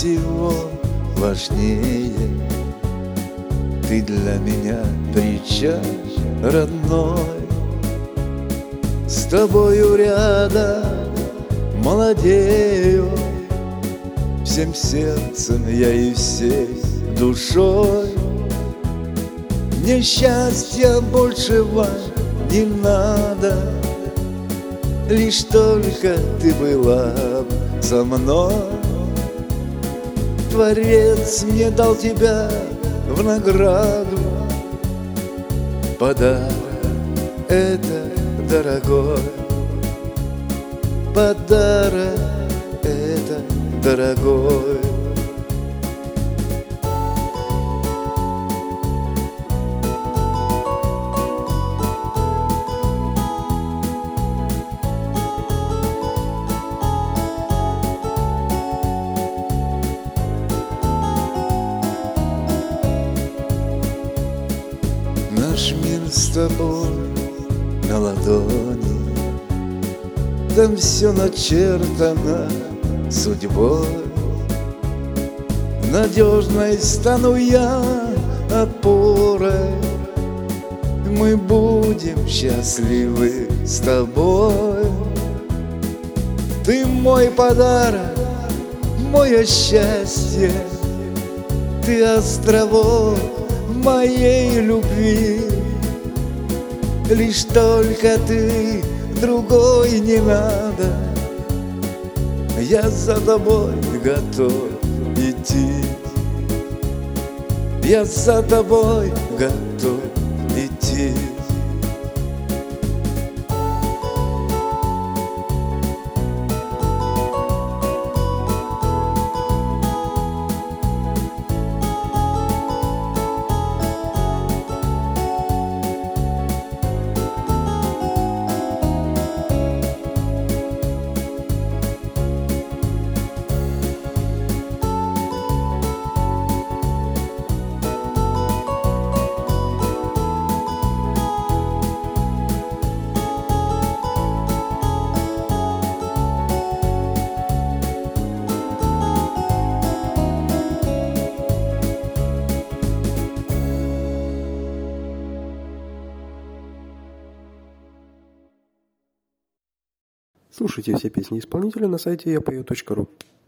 всего важнее. Ты для меня притча родной. С тобою рядом молодею, всем сердцем я и всей душой. Мне счастья больше вам не надо, лишь только ты была б со мной. Творец мне дал тебя в награду, подарок это дорогой, подарок это дорогой. Наш мир с тобой на ладони, там все начертано судьбой. Надежной стану я опорой, мы будем счастливы с тобой. Ты мой подарок, мое счастье, ты островок моей любви. Лишь только ты, другой не надо, я за тобой готов идти. Я за тобой готов идти. Слушайте все песни исполнителя на сайте yapою.ru.